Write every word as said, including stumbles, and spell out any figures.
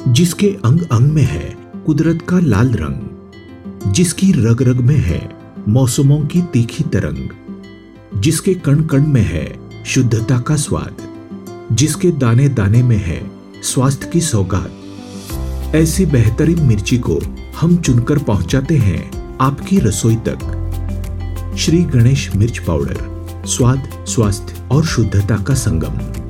जिसके अंग अंग में है कुदरत का लाल रंग, जिसकी रग रग में है मौसमों की तीखी तरंग, जिसके कण कण में है शुद्धता का स्वाद, जिसके दाने दाने में है स्वास्थ्य की सौगात। ऐसी बेहतरीन मिर्ची को हम चुनकर पहुंचाते हैं आपकी रसोई तक। श्री गणेश मिर्च पाउडर, स्वाद, स्वास्थ्य और शुद्धता का संगम।